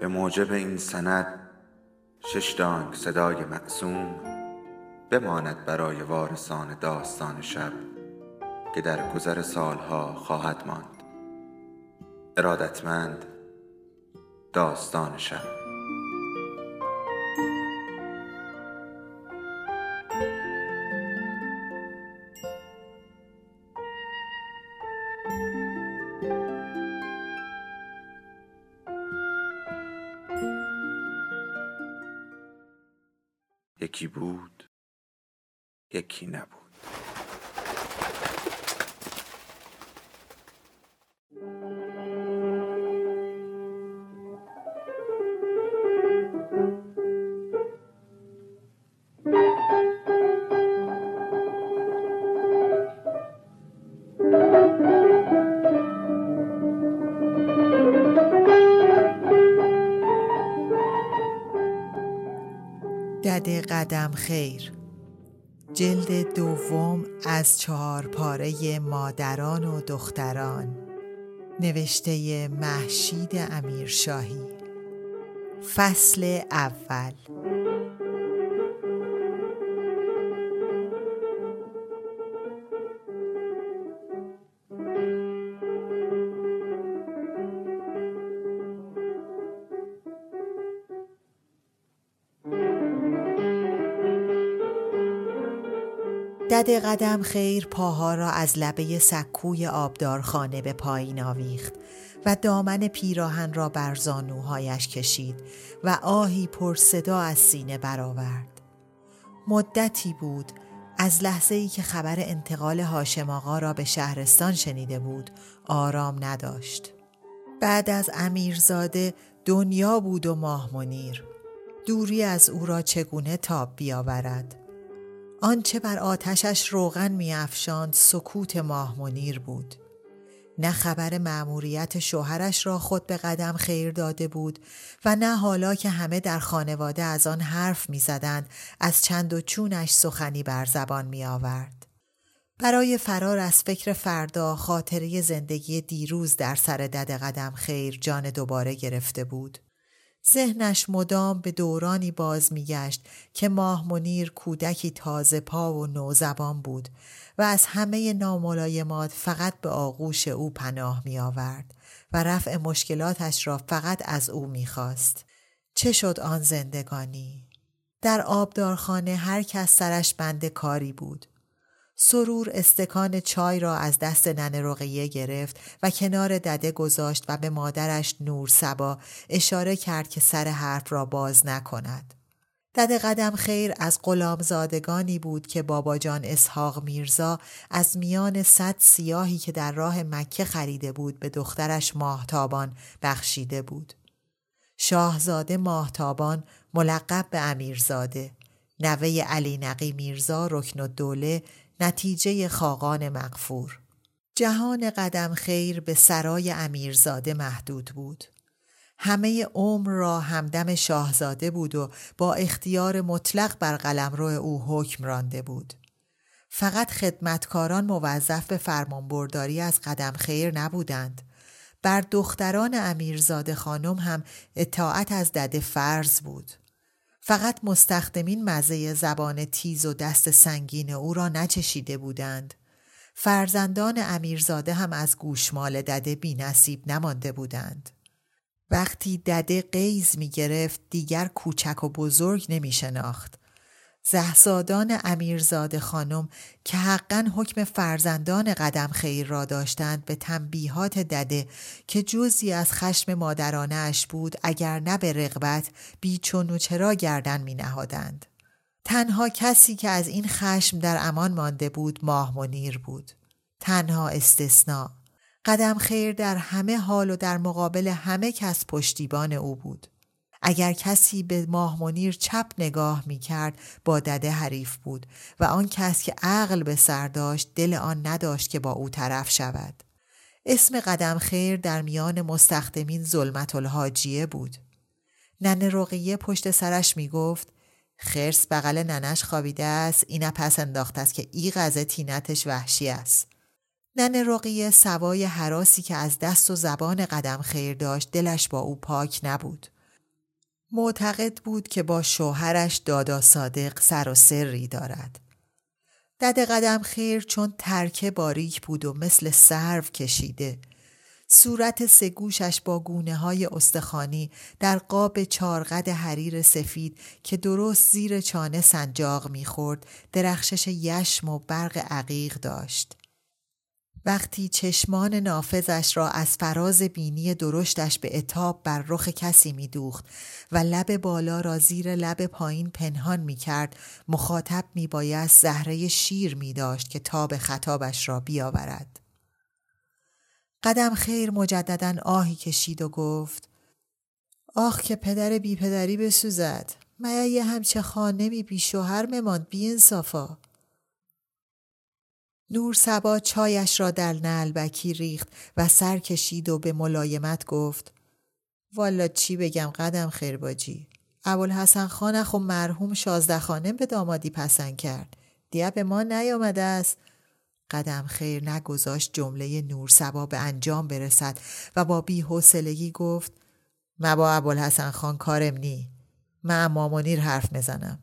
به موجب این سند 6 دانگ صدای معصوم بماند برای وارثان داستان شب که در گذر سالها خواهد ماند. ارادتمند، داستان شب. یکی بود، یکی نبود. دده قدمخیر، جلد دوم از 4 پاره مادران و دختران، نوشته مهشید امیرشاهی. فصل اول. دده قدمخیر پاها را از لبه سکوی آبدارخانه به پایین آویخت و دامن پیراهن را بر زانوهایش کشید و آهی پر صدا از سینه برآورد. مدتی بود از لحظه‌ای که خبر انتقال هاشم آقا را به شهرستان شنیده بود آرام نداشت. بعد از امیرزاده دنیا بود و ماه منیر. دوری از او را چگونه تاب بیاورد؟ آنچه بر آتشش روغن می‌افشاند سکوت ماه منیر بود. نه خبر مأموریت شوهرش را خود به قدمخیر داده بود و نه حالا که همه در خانواده از آن حرف می‌زدند از چند و چونش سخنی بر زبان می‌آورد. برای فرار از فکر فردا خاطره زندگی دیروز در سر دده قدمخیر جان دوباره گرفته بود. ذهنش مدام به دورانی باز می‌گشت که ماه منیر کودکی تازه پا و نوزبان بود و از همه ناملایمات فقط به آغوش او پناه می‌آورد و رفع مشکلاتش را فقط از او می‌خواست. چه شد آن زندگانی؟ در آبدارخانه هر کس سرش بند کاری بود. سرور استکان چای را از دست ننه رقیه گرفت و کنار دده گذاشت و به مادرش نورصبا اشاره کرد که سر حرف را باز نکند. دده قدمخیر از غلامزادگانی بود که بابا جان اسحاق میرزا از میان 100 سیاهی که در راه مکه خریده بود به دخترش ماهتابان بخشیده بود. شاهزاده ماهتابان ملقب به امیرزاده، نوه علی نقی میرزا رکنالدوله، نتیجه خاقان مغفور. جهان قدمخیر به سرای امیرزاده محدود بود. همه عمر را همدم شاهزاده بود و با اختیار مطلق بر قلمرو او حکم رانده بود. فقط خدمتکاران موظف به فرمانبرداری از قدمخیر نبودند. بر دختران امیرزاده خانم هم اطاعت از دده فرض بود. فقط مستخدمین مزه زبان تیز و دست سنگین او را نچشیده بودند. فرزندان امیرزاده هم از گوشمال دده بی نصیب نمانده بودند. وقتی دده غیظ می گرفت دیگر کوچک و بزرگ نمی شناخت. زهزادان امیرزاده خانم که حقاً حکم فرزندان قدمخیر را داشتند به تنبیهات دده که جزئی از خشم مادرانه اش بود اگر نه به رغبت بیچون و چرا گردن می نهادند. تنها کسی که از این خشم در امان مانده بود ماه منیر بود. تنها استثناء. قدمخیر در همه حال و در مقابل همه کس پشتیبان او بود. اگر کسی به ماه منیر چپ نگاه می کرد با دده حریف بود و آن کس که عقل به سر داشت دل آن نداشت که با او طرف شود. اسم قدمخیر در میان مستخدمین ظلمت الحاجیه بود. ننه رقیه پشت سرش می گفت خرس بغل ننش خوابیده است، اینا پس انداخته است که ای غزه تینتش وحشی است. ننه رقیه سوای هراسی که از دست و زبان قدمخیر داشت دلش با او پاک نبود. معتقد بود که با شوهرش دادا صادق سر و سری دارد. دده قدم خیر چون ترکه باریک بود و مثل سرو کشیده. صورت سگوشش با گونه های استخوانی در قاب چارقد حریر سفید که درست زیر چانه سنجاق می‌خورد درخشش یشم و برق عقیق داشت. وقتی چشمان نافذش را از فراز بینی درشتش به عتاب بر رخ کسی می‌دوخت و لب بالا را زیر لب پایین پنهان می‌کرد، مخاطب می‌بایست زهره شیر می‌داشت که تاب خطابش را بیاورد. قدم خیر مجدداً آهی کشید و گفت: آخ که پدر بی پدری بسوزد. میا یه همچه خانمی بی شوهر مماند، بی انصافا. نور صبا چایش را در نعلبکی ریخت و سر کشید و به ملایمت گفت: والا چی بگم قدم خیر باجی، ابوالحسن خان اخو مرحوم 16 خانم به دامادی پسند کرد، دیگه به ما نیامده است. قدم خیر نگذاشت جمله نور صبا به انجام برسد و با بی‌حوصلگی گفت: من با ابوالحسن خان کارم نی، من اما منیر حرف میزنم.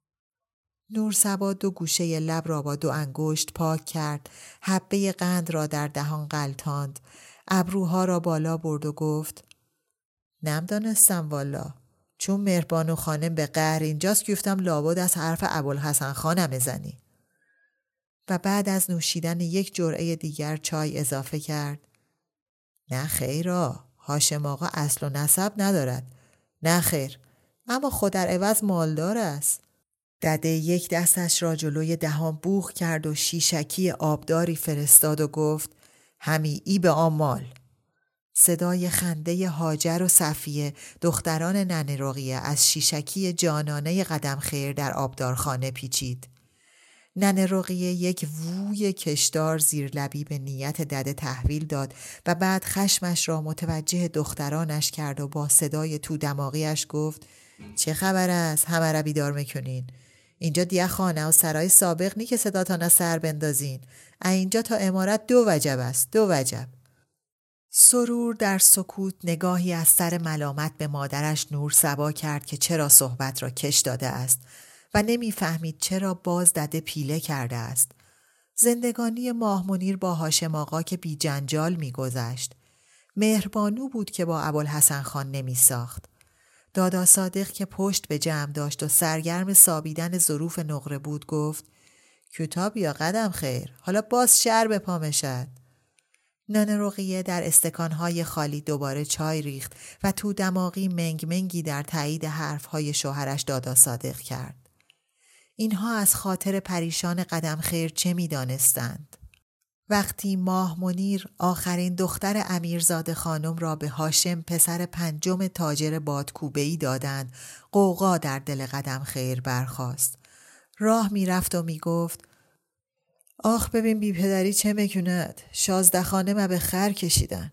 نور صبا 2 گوشه لب را با 2 انگشت پاک کرد، حبه قند را در دهان غلتاند، ابروها را بالا برد و گفت: نم دانستم والا، چون مهربانو خانم به قهر اینجاست گفتم لابد از حرف ابوالحسن خانم بزنی. و بعد از نوشیدن 1 جرعه دیگر چای اضافه کرد: نه خیرا، هاشم آقا اصل و نسب ندارد. نه خیر، اما خود در عوض مالدار است. دده 1 دستش را جلوی دهان بوق کرد و شیشکی آبداری فرستاد و گفت: همی ای به آن مال. صدای خنده هاجر و صفیه دختران ننه رقیه از شیشکی جانانه قدم خیر در آبدارخانه پیچید. ننه رقیه 1 ووی کشدار زیر لبی به نیت دده تحویل داد و بعد خشمش را متوجه دخترانش کرد و با صدای تو دماغیش گفت: چه خبر است؟ همه را بیدار میکنین؟ اینجا دیگه خانه و سرای سابق نی که صداتان از سر بندازین. اینجا تا امارت 2 وجب است، 2 وجب. سرور در سکوت نگاهی از سر ملامت به مادرش نور صبا کرد که چرا صحبت را کش داده است و نمیفهمید چرا باز دده پیله کرده است. زندگانی ماه منیر با هاشم آقا که بی جنجال میگذشت. مهربانو بود که با ابوالحسن خان نمی ساخت. دادا صادق که پشت به جمع داشت و سرگرم سابیدن ظروف نقره بود گفت: کتاب یا قدم خیر، حالا باز شر به پا مشد. ننه رقیه در استکانهای خالی دوباره چای ریخت و تو دماغی منگ منگی در تایید حرفهای شوهرش دادا صادق کرد. اینها از خاطر پریشان قدم خیر چه می دانستند؟ وقتی ماه منیر آخرین دختر امیرزاده خانم را به هاشم پسر 5 تاجر بادکوبه‌ای دادند، غوغا در دل قدم خیر برخاست. راه می رفت و می گفت: آخ ببین بی پدری چه میکند، 16 خانم به خر کشیدن.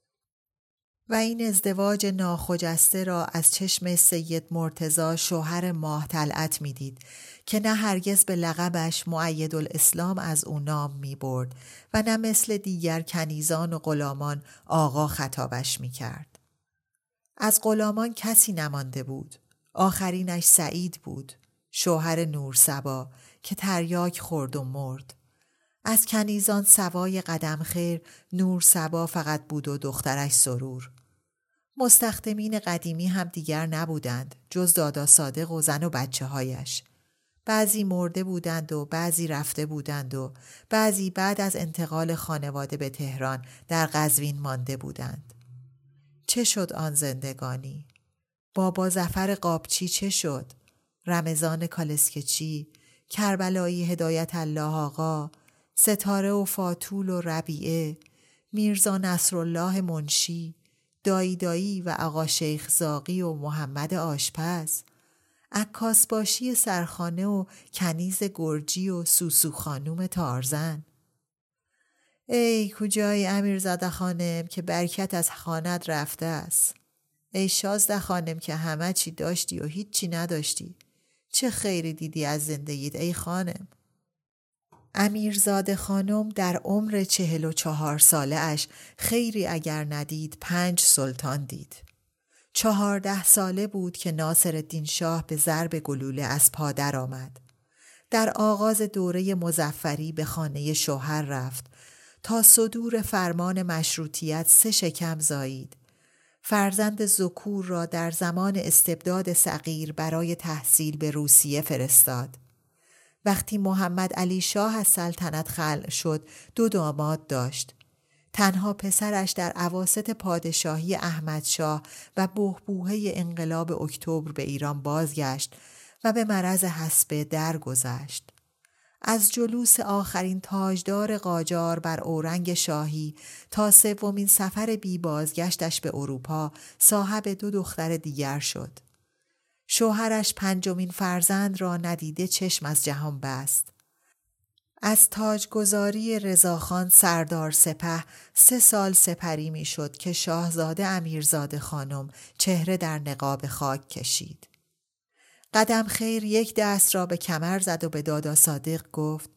و این ازدواج ناخجسته را از چشم سید مرتضی شوهر ماه طلعت می دید که نه هرگز به لقبش مؤیدالاسلام از او نام می برد و نه مثل دیگر کنیزان و غلامان آقا خطابش می کرد. از غلامان کسی نمانده بود. آخرینش سعید بود، شوهر نور صبا که تریاک خورد و مرد. از کنیزان سوای قدم خیر نور صبا فقط بود و دخترش سرور. مستخدمین قدیمی هم دیگر نبودند جز دادا صادق و زن و بچه هایش. بعضی مرده بودند و بعضی رفته بودند و بعضی بعد از انتقال خانواده به تهران در قزوین مانده بودند. چه شد آن زندگانی؟ بابا ظفر قابچی چه شد؟ رمضان کالسکچی، کربلایی هدایت الله آقا، ستاره و فاطول و ربیعه، میرزا نصرالله منشی، دایی و آقا شیخ زاغی و محمد آشپز، عکاس باشی سرخانه و کنیز گرجی و سوسو خانوم تارزن. ای کجای امیرزاده خانم که برکت از خانت رفته است. ای 16 خانم که همه چی داشتی و هیچ چی نداشتی. چه خیری دیدی از زندگیت ای خانم؟ امیرزاده خانم در عمر 44 ساله اش خیری اگر ندید 5 سلطان دید. 14 ساله بود که ناصرالدین شاه به ضرب گلوله از پا درآمد. در آغاز دوره مظفری به خانه شوهر رفت تا صدور فرمان مشروطیت 3 شکم زایید. فرزند ذکور را در زمان استبداد صغیر برای تحصیل به روسیه فرستاد. وقتی محمد علی شاه از سلطنت خلع شد 2 داماد داشت. تنها پسرش در اواسط پادشاهی احمدشاه و بحبوحه انقلاب اکتبر به ایران بازگشت و به مرض حصبه درگذشت. از جلوس آخرین تاجدار قاجار بر اورنگ شاهی تا 3مین سفر بی بازگشتش به اروپا صاحب 2 دختر دیگر شد. شوهرش 5مین فرزند را ندیده چشم از جهان بست. از تاجگذاری رضاخان سردار سپه 3 سال سپری می شد که شاهزاده امیرزاده خانم چهره در نقاب خاک کشید. قدم خیر یک دست را به کمر زد و به دادا صادق گفت: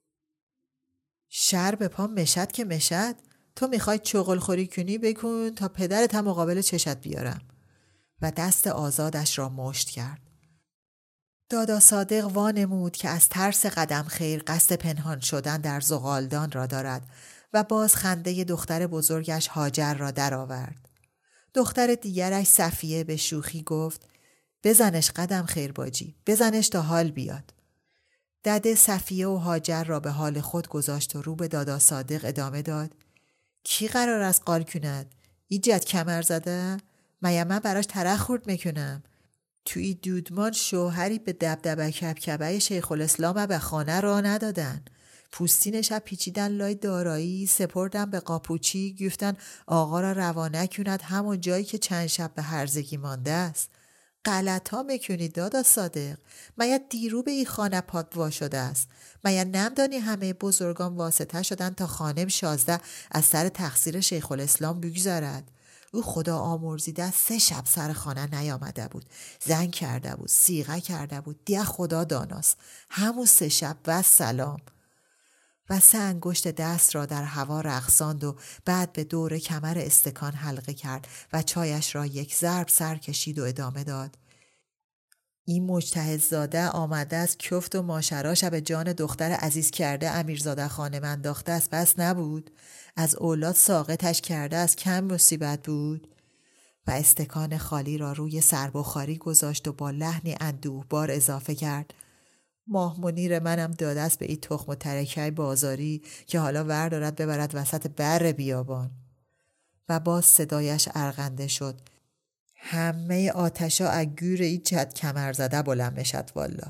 شر به پا مشد که مشد، تو میخوای چغل خوری کنی بکن تا پدرت هم مقابل چشت بیارم. و دست آزادش را مشت کرد. دادا صادق وانمود که از ترس قدم خیر قصد پنهان شدن در زغالدان را دارد و باز خنده دختر بزرگش هاجر را درآورد. دختر دیگرش صفیه به شوخی گفت: بزنش قدم خیر باجی، بزنش تا حال بیاد. دده صفیه و هاجر را به حال خود گذاشت و رو به دادا صادق ادامه داد: کی قرار است قال کند؟ ایجاد کمر زده؟ من براش ترخ خورد میکنم. توی دودمان شوهری به دبدبه کبکبه شیخ الاسلام به خانه را ندادن. پوستینش پیچیدن لای دارایی، سپردن به قاپوچی، گفتن آقا را روانه کند همون جایی که چند شب به هرزگی مانده است. غلط ها میکنی دادا صادق. میا دیرو به این خانه پات وا شده است. میا نمدانی همه بزرگان واسطه شدن تا خانم 16 از سر تقصیر شیخ الاسلام بگذارد. او خدا آمرزیده 3 شب سر خانه نیامده بود. زنگ کرده بود، صیغه کرده بود، دیگه خدا داناست. همون 3 شب و سلام. و 3 انگشت دست را در هوا رقصاند و بعد به دور کمر استکان حلقه کرد و چایش را یک ضرب سر کشید و ادامه داد: این مجتهدزاده آمده از کفت و ماشراش به جان دختر عزیز کرده امیرزاده خانم انداخته است، بس نبود؟ از اولاد ساقطش کرده از کم مصیبت بود؟ و استکان خالی را روی سربخاری گذاشت و با لحنی اندوهبار اضافه کرد: ماه منیر منم داده است به این تخم و ترکه بازاری که حالا ور دارد ببرد وسط بر بیابان. و باز صدایش ارغنده شد: همه آتشا اگور ای چد کمر زده بلند بشد والا.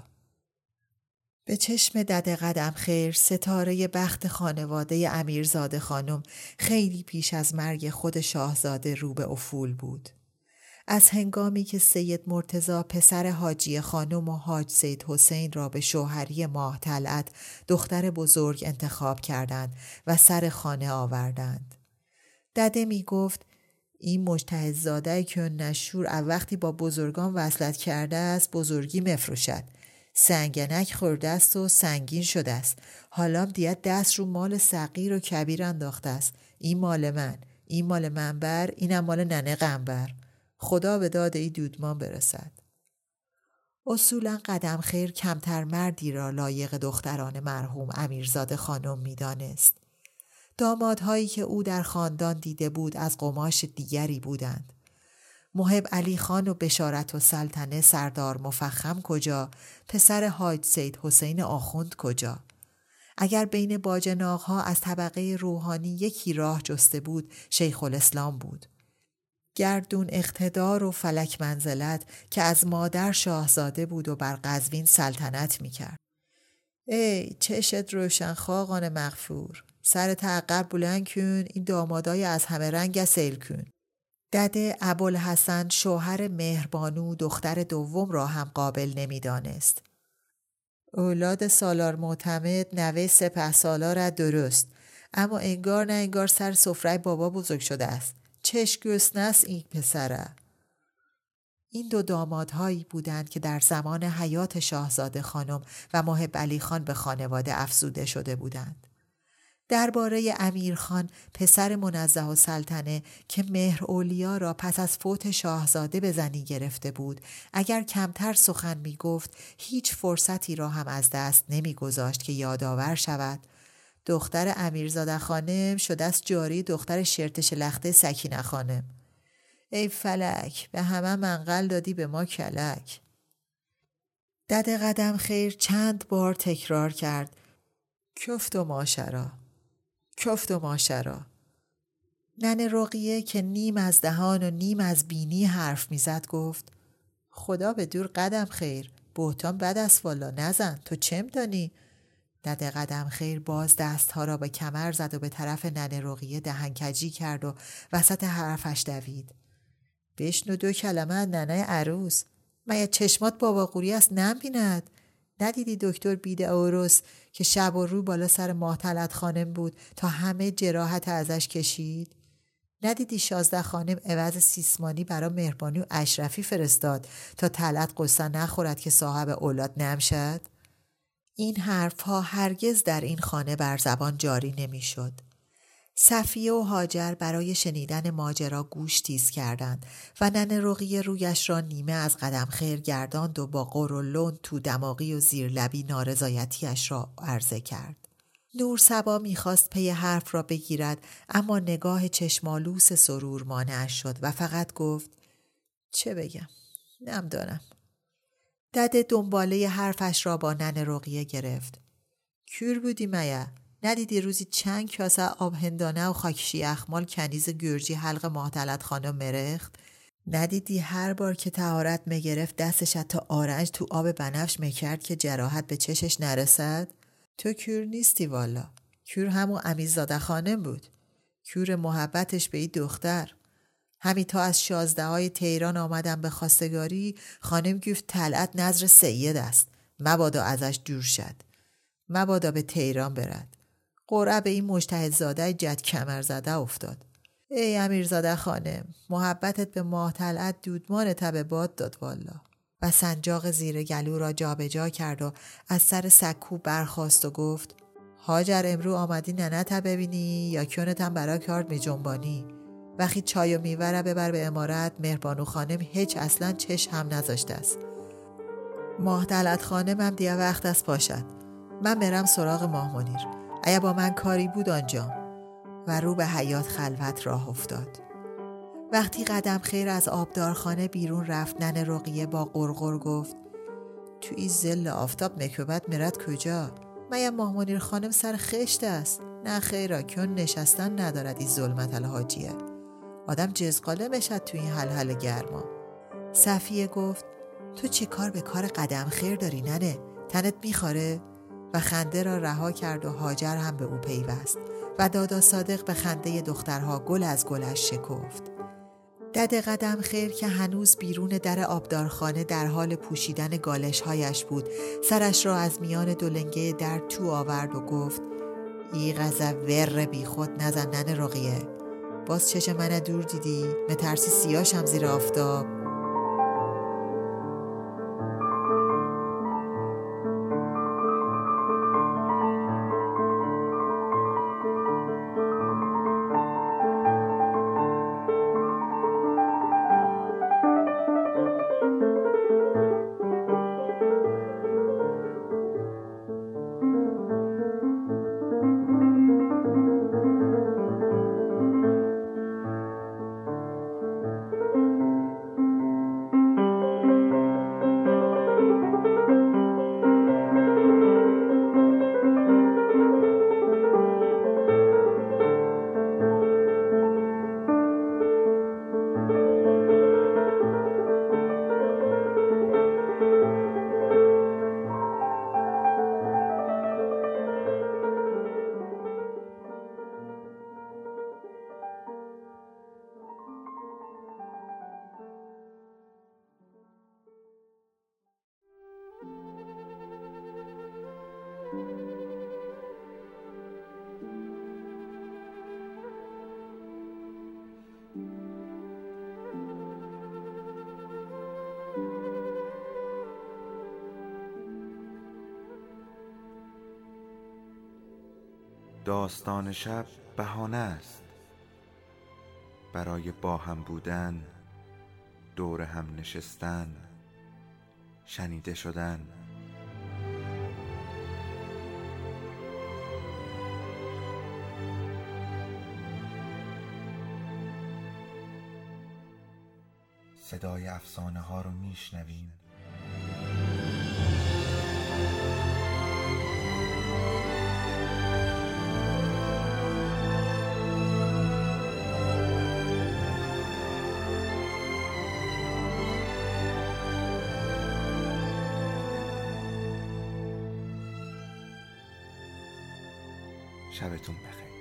به چشم دده قدم خیر ستاره بخت خانواده امیرزاده خانم خیلی پیش از مرگ خود شاهزاده رو به افول بود. از هنگامی که سید مرتضی پسر حاجی خانم و حاج سید حسین را به شوهری ماه طلعت دختر بزرگ انتخاب کردند و سر خانه آوردند. دده می گفت: این مجتهدزاده که نشور وقتی با بزرگان وصلت کرده است بزرگی مفروشد. سنگنک خورده است و سنگین شده است. حالا دیگه دست رو مال صغیر و کبیر انداخته است. این مال من، این مال منبر، اینم مال ننه قنبر. خدا به داد ای دودمان برسد. اصولا قدم خیر کمتر مردی را لایق دختران مرحوم امیرزاده خانم می دانست. دامادهایی که او در خاندان دیده بود از قماش دیگری بودند. محب علی خان و بشارت و سلطنه سردار مفخم کجا، پسر حاج سید حسین آخوند کجا؟ اگر بین باجناقها از طبقه روحانی یکی راه جسته بود شیخ الاسلام بود. گردون اقتدار و فلک منزلت که از مادر شاهزاده بود و بر قزوین سلطنت میکرد. ای چشت روشن خاقان مغفور، سرت عقب بلند کن، این دامادای از همه رنگ سیل کن. دده ابوالحسن شوهر مهربانو دختر دوم را هم قابل نمیدانست. اولاد سالار معتمد نوه سپهسالار درست، اما انگار نه انگار سر سفره بابا بزرگ شده است. چش گسنه است این پسره. این 2 دامادهایی بودند که در زمان حیات شاهزاده خانم و محب علی خان به خانواده افزوده شده بودند. درباره امیرخان پسر منزه السلطنه که مهر اولیا را پس از فوت شاهزاده به زنی گرفته بود، اگر کمتر سخن می گفت هیچ فرصتی را هم از دست نمی گذاشت که یادآور شود دختر امیرزاده خانم شده است جاری دختر شرتش لخته سکینه خانم. ای فلک، به همه منقل دادی به ما کلک. دده قدم خیر چند بار تکرار کرد کفت و ماشرا، کفت و ماشرا. ننه رقیه که نیم از دهان و نیم از بینی حرف میزد گفت خدا به دور قدم خیر، بهتان بد است والا، نزن، تو چه می‌دانی؟ دده قدم خیر باز دستها را به کمر زد و به طرف ننه رقیه دهنکجی کرد و وسط حرفش دوید. بشنو 2 کلمه از ننه عروس. مگه چشمات بابا قوری است نمی‌بیند؟ ندیدی دکتر بیده اوروس که شب و رو بالا سر ماه طلعت خانم بود تا همه جراحت ازش کشید؟ ندیدی 16 خانم عوض سیسمانی برا مهربانی و اشرفی فرستاد تا طلعت قصه نخورد که صاحب اولاد نمشد؟ این حرفها هرگز در این خانه بر زبان جاری نمی شد. صفیه و هاجر برای شنیدن ماجرا گوش تیز کردند و ننه رقیه رویش را نیمه از قدم خیر گرداند و با غر و لند تو دماغی و زیر لبی نارضایتیش را عرضه کرد. نورصبا می‌خواست پی حرف را بگیرد اما نگاه چشمالوس سرور مانعش شد و فقط گفت چه بگم؟ نمی‌دانم. دده دنباله حرفش را با ننه رقیه گرفت. کور بودی میا؟ ندیدی روزی چند کاسه آب هندانه و خاکشی اخمال کنیز گرجی حلق ماهطلعت خانم مرخت؟ ندیدی هر بار که طهارت میگرفت دستش تا آرنج تو آب بنفش میکرد که جراحت به چشش نرسد؟ تو کور نیستی والا. کور همون امیرزاده خانم بود. کور محبتش به این دختر. همی تا از 16 تهران آمدم به خواستگاری، خانم گفت طلعت نظر سید است، مبادا ازش دور شد، مبادا به تهران برد. قرعه به این مجتهدزاده جد کمر زده افتاد. ای امیرزاده خانم، محبتت به ماه طلعت دودمان تب باد داد والا. و سنجاق زیر گلو را جابجا کرد و از سر سکو برخاست و گفت هاجر امرو آمدی ننت ببینی یا کونتم برا کارد می جنبانی؟ وقتی چای و میوه ببر به امارت، مهربانو خانم هیچ اصلا چش هم نذاشته است. ماه طلعت خانم هم دیگه وقت است پاشد. من برم سراغ ماه منیر. ایا با من کاری بود آنجا. و رو به حیاط خلوت راه افتاد. وقتی قدم خیر از آبدارخانه بیرون رفت ننه رقیه با قرقر گفت تو این ظل آفتاب مکوبت میرد کجا؟ میا ماه منیر خانم سر خشت است؟ نه خیرا کن نشستن ندارد این ظلمت الحاجیه. آدم جزقاله میشد تو این حلحل گرما. صفیه گفت تو چه کار به کار قدم خیر داری ننه؟ تنت میخواره؟ و خنده را رها کرد و هاجر هم به او پیوست و دادا صادق به خنده دخترها گل از گلش شکفت. دده قدم خیر که هنوز بیرون در آبدارخانه در حال پوشیدن گالش‌هایش بود، سرش را از میان دولنگه در تو آورد و گفت ای غضب ور بی خود نزن ننه رقیه. باز چش من دور دیدی؟ مترسی سیاشم زیر آفتاب؟ داستان شب بهانه است برای با هم بودن، دور هم نشستن، شنیده شدن. صدای افسانه ها رو میشنویم. شبتون بخیر.